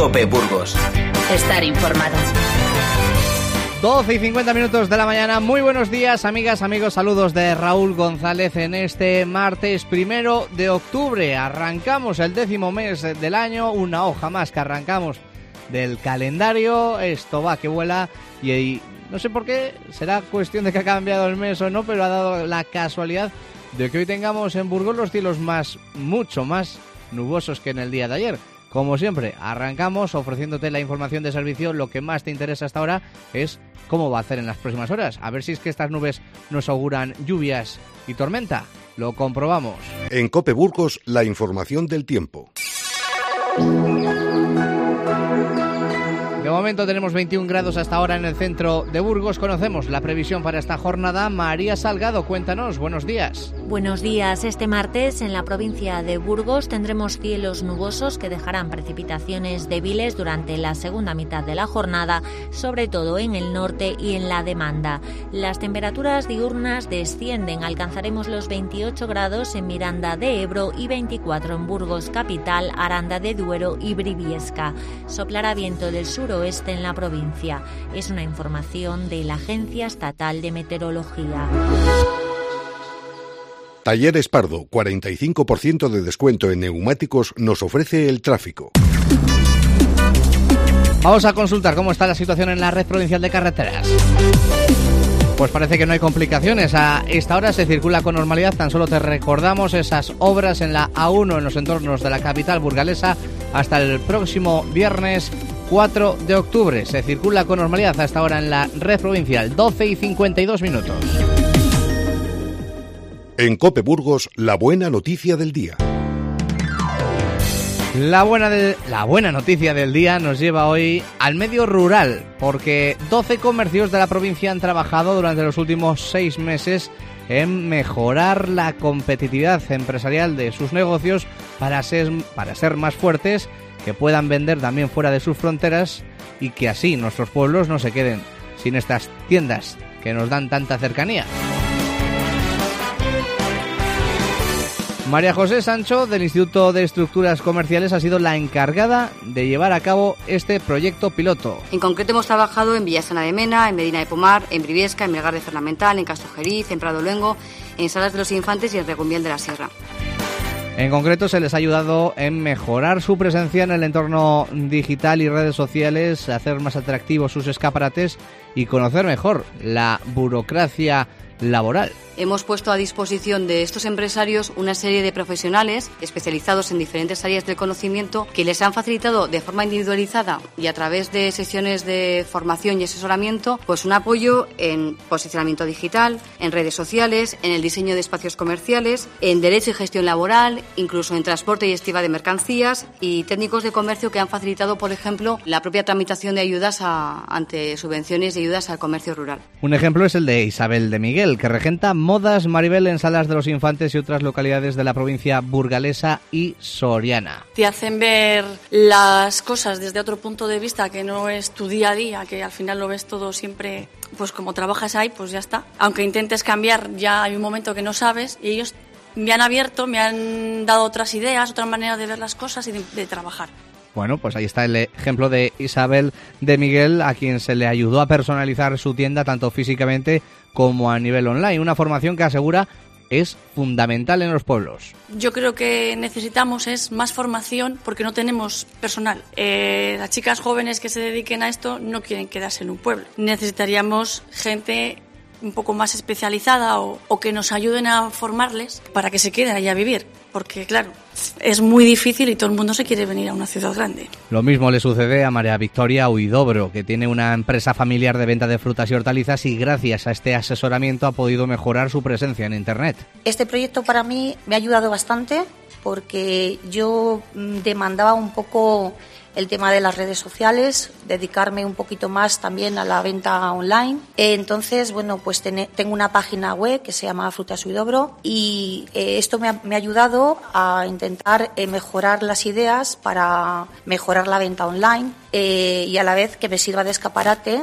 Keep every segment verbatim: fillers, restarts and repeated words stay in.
COPE Burgos. Estar informado. doce y cincuenta minutos de la mañana. Muy buenos días, amigas, amigos. Saludos de Raúl González en este martes primero de octubre. Arrancamos el décimo mes del año, una hoja más que arrancamos del calendario. Esto va que vuela y, y no sé por qué, será cuestión de que ha cambiado el mes o no, pero ha dado la casualidad de que hoy tengamos en Burgos los cielos más, mucho más nubosos que en el día de ayer. Como siempre, arrancamos ofreciéndote la información de servicio. Lo que más te interesa hasta ahora es cómo va a hacer en las próximas horas. A ver si es que estas nubes nos auguran lluvias y tormenta. Lo comprobamos. En COPE Burgos, la información del tiempo. De momento tenemos veintiún grados hasta ahora en el centro de Burgos. Conocemos la previsión para esta jornada. María Salgado, cuéntanos. Buenos días. Buenos días. Este martes en la provincia de Burgos tendremos cielos nubosos que dejarán precipitaciones débiles durante la segunda mitad de la jornada, sobre todo en el norte y en la demanda. Las temperaturas diurnas descienden. Alcanzaremos los veintiocho grados en Miranda de Ebro y veinticuatro en Burgos capital, Aranda de Duero y Briviesca. Soplará viento del suroeste en la provincia. Es una información de la Agencia Estatal de Meteorología. Talleres Pardo, cuarenta y cinco por ciento de descuento en neumáticos nos ofrece el tráfico. Vamos a consultar cómo está la situación en la red provincial de carreteras. Pues parece que no hay complicaciones. A esta hora se circula con normalidad. Tan solo te recordamos esas obras en la A uno en los entornos de la capital burgalesa hasta el próximo viernes cuatro de octubre. Se circula con normalidad hasta ahora en la red provincial. doce y cincuenta y dos minutos. En COPE Burgos, la buena noticia del día. La buena, de, la buena noticia del día nos lleva hoy al medio rural, porque doce comercios de la provincia han trabajado durante los últimos seis meses en mejorar la competitividad empresarial de sus negocios para ser, para ser más fuertes, que puedan vender también fuera de sus fronteras y que así nuestros pueblos no se queden sin estas tiendas que nos dan tanta cercanía. María José Sancho, del Instituto de Estructuras Comerciales, ha sido la encargada de llevar a cabo este proyecto piloto. En concreto hemos trabajado en Villasana de Mena, en Medina de Pomar, en Briviesca, en Melgar de Fernamental, en Castrojeriz, en Prado Luengo, en Salas de los Infantes y en Regumbiel de la Sierra. En concreto se les ha ayudado en mejorar su presencia en el entorno digital y redes sociales, hacer más atractivos sus escaparates y conocer mejor la burocracia laboral. Hemos puesto a disposición de estos empresarios una serie de profesionales especializados en diferentes áreas del conocimiento que les han facilitado de forma individualizada y a través de sesiones de formación y asesoramiento pues un apoyo en posicionamiento digital, en redes sociales, en el diseño de espacios comerciales, en derecho y gestión laboral, incluso en transporte y estiva de mercancías, y técnicos de comercio que han facilitado, por ejemplo, la propia tramitación de ayudas a, ante subvenciones y ayudas al comercio rural. Un ejemplo es el de Isabel de Miguel, que regenta Modas Maribel en Salas de los Infantes y otras localidades de la provincia burgalesa y soriana. Te hacen ver las cosas desde otro punto de vista que no es tu día a día, que al final lo ves todo siempre, pues como trabajas ahí, pues ya está. Aunque intentes cambiar, ya hay un momento que no sabes y ellos me han abierto, me han dado otras ideas, otra manera de ver las cosas y de, de trabajar. Bueno, pues ahí está el ejemplo de Isabel de Miguel, a quien se le ayudó a personalizar su tienda tanto físicamente como a nivel online. Una formación que asegura es fundamental en los pueblos. Yo creo que necesitamos es más formación porque no tenemos personal. Eh, las chicas jóvenes que se dediquen a esto no quieren quedarse en un pueblo. Necesitaríamos gente un poco más especializada o, o que nos ayuden a formarles para que se queden allí a vivir. Porque, claro, es muy difícil y todo el mundo se quiere venir a una ciudad grande. Lo mismo le sucede a María Victoria Huidobro, que tiene una empresa familiar de venta de frutas y hortalizas y gracias a este asesoramiento ha podido mejorar su presencia en Internet. Este proyecto para mí me ha ayudado bastante porque yo demandaba un poco el tema de las redes sociales, dedicarme un poquito más también a la venta online. Entonces, bueno, pues ten, tengo una página web que se llama Frutas Huidobro y eh, esto me ha, me ha ayudado a intentar eh, mejorar las ideas para mejorar la venta online eh, y a la vez que me sirva de escaparate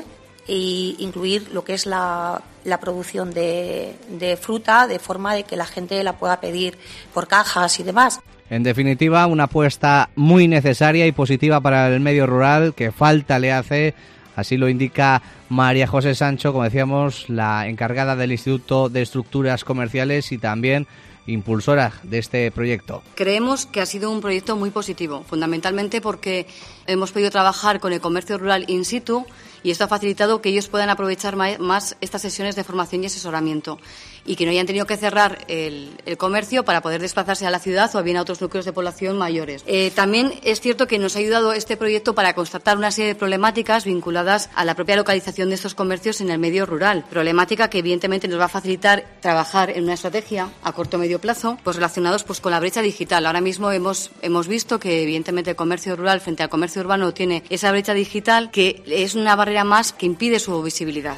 e incluir lo que es la, la producción de, de fruta, de forma de que la gente la pueda pedir por cajas y demás. En definitiva, una apuesta muy necesaria y positiva para el medio rural, que falta le hace. Así lo indica María José Sancho, como decíamos, la encargada del Instituto de Estructuras Comerciales y también impulsora de este proyecto. Creemos que ha sido un proyecto muy positivo, fundamentalmente porque hemos podido trabajar con el comercio rural in situ y esto ha facilitado que ellos puedan aprovechar más estas sesiones de formación y asesoramiento y que no hayan tenido que cerrar el, el comercio para poder desplazarse a la ciudad o bien a otros núcleos de población mayores. Eh, también es cierto que nos ha ayudado este proyecto para constatar una serie de problemáticas vinculadas a la propia localización de estos comercios en el medio rural, problemática que evidentemente nos va a facilitar trabajar en una estrategia a corto o medio plazo, pues relacionados pues con la brecha digital. Ahora mismo hemos hemos visto que evidentemente el comercio rural frente al comercio urbano tiene esa brecha digital que es una barrera más que impide su visibilidad.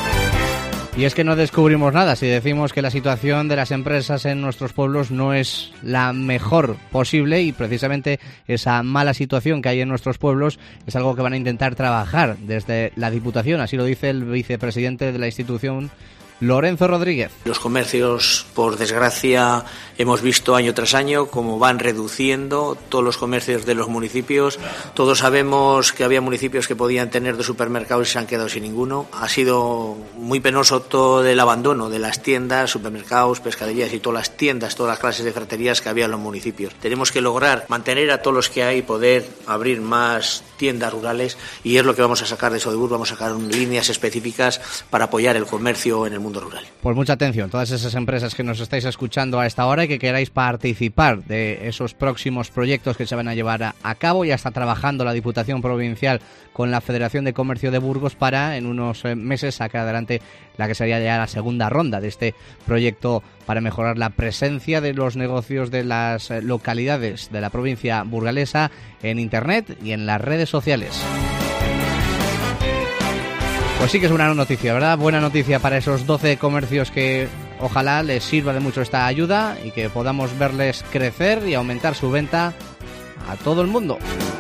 Y es que no descubrimos nada si decimos que la situación de las empresas en nuestros pueblos no es la mejor posible y precisamente esa mala situación que hay en nuestros pueblos es algo que van a intentar trabajar desde la Diputación, así lo dice el vicepresidente de la institución, Lorenzo Rodríguez. Los comercios, por desgracia, hemos visto año tras año cómo van reduciendo todos los comercios de los municipios. Todos sabemos que había municipios que podían tener dos supermercados y se han quedado sin ninguno. Ha sido muy penoso todo el abandono de las tiendas, supermercados, pescaderías y todas las tiendas, todas las clases de ferreterías que había en los municipios. Tenemos que lograr mantener a todos los que hay, poder abrir más tiendas rurales y es lo que vamos a sacar de Sodebur. Vamos a sacar líneas específicas para apoyar el comercio en el mundo rural. Pues mucha atención, todas esas empresas que nos estáis escuchando a esta hora y que queráis participar de esos próximos proyectos que se van a llevar a, a cabo. Ya está trabajando la Diputación Provincial con la Federación de Comercio de Burgos para en unos eh, meses sacar adelante la que sería ya la segunda ronda de este proyecto para mejorar la presencia de los negocios de las eh, localidades de la provincia burgalesa en Internet y en las redes sociales. Pues sí que es una noticia, ¿verdad? Buena noticia para esos doce comercios que ojalá les sirva de mucho esta ayuda y que podamos verles crecer y aumentar su venta a todo el mundo.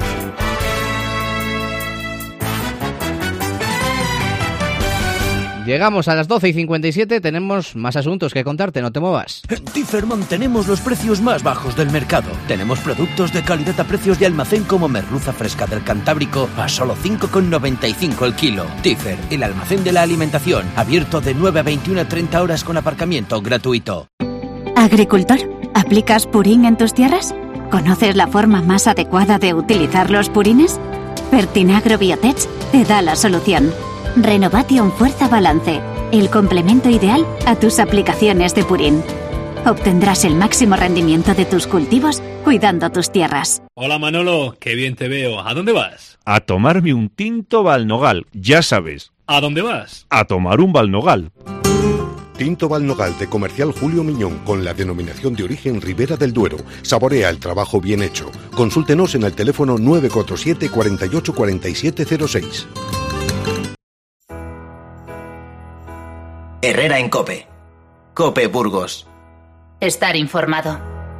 Llegamos a las doce y cincuenta y siete, tenemos más asuntos que contarte, no te muevas. En Tifer mantenemos los precios más bajos del mercado. Tenemos productos de calidad a precios de almacén como merluza fresca del Cantábrico a solo cinco con noventa y cinco el kilo. Tifer, el almacén de la alimentación, abierto de nueve a veintiuna a treinta horas con aparcamiento gratuito. Agricultor, ¿aplicas Purín en tus tierras? ¿Conoces la forma más adecuada de utilizar los purines? Fertinagro Biotech te da la solución. Renovation Fuerza Balance, el complemento ideal a tus aplicaciones de Purín. Obtendrás el máximo rendimiento de tus cultivos cuidando tus tierras. Hola Manolo, qué bien te veo. ¿A dónde vas? A tomarme un tinto Valnogal, ya sabes. ¿A dónde vas? A tomar un Valnogal. Tinto Valnogal de Comercial Julio Miñón, con la denominación de origen Ribera del Duero. Saborea el trabajo bien hecho. Consúltenos en el teléfono nueve cuatro siete, cuatro ocho cuatro siete cero seis. Herrera en COPE. COPE Burgos. Estar informado.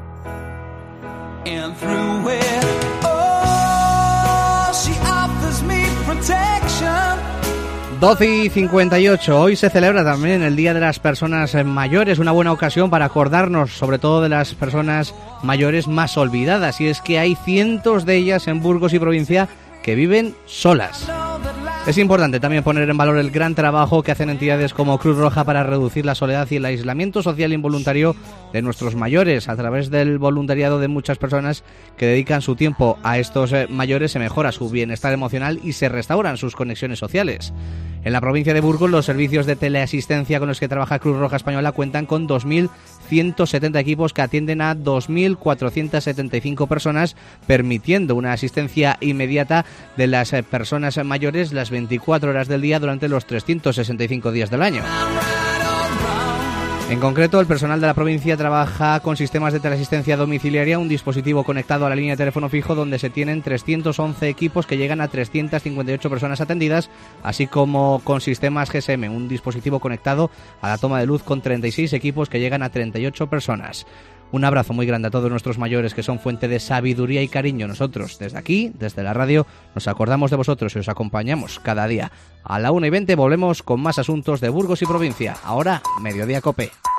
doce y cincuenta y ocho. Hoy se celebra también el Día de las Personas Mayores, una buena ocasión para acordarnos sobre todo de las personas mayores más olvidadas, y es que hay cientos de ellas en Burgos y provincia que viven solas. Es importante también poner en valor el gran trabajo que hacen entidades como Cruz Roja para reducir la soledad y el aislamiento social involuntario de nuestros mayores. A través del voluntariado de muchas personas que dedican su tiempo a estos mayores se mejora su bienestar emocional y se restauran sus conexiones sociales. En la provincia de Burgos, los servicios de teleasistencia con los que trabaja Cruz Roja Española cuentan con dos mil ciento setenta equipos que atienden a dos mil cuatrocientas setenta y cinco personas, permitiendo una asistencia inmediata de las personas mayores las veinticuatro horas del día durante los trescientos sesenta y cinco días del año. En concreto, el personal de la provincia trabaja con sistemas de teleasistencia domiciliaria, un dispositivo conectado a la línea de teléfono fijo donde se tienen trescientos once equipos que llegan a trescientas cincuenta y ocho personas atendidas, así como con sistemas G S M, un dispositivo conectado a la toma de luz con treinta y seis equipos que llegan a treinta y ocho personas. Un abrazo muy grande a todos nuestros mayores que son fuente de sabiduría y cariño. Nosotros, desde aquí, desde la radio, nos acordamos de vosotros y os acompañamos cada día. A la una y veinte volvemos con más asuntos de Burgos y provincia. Ahora, Mediodía Cope.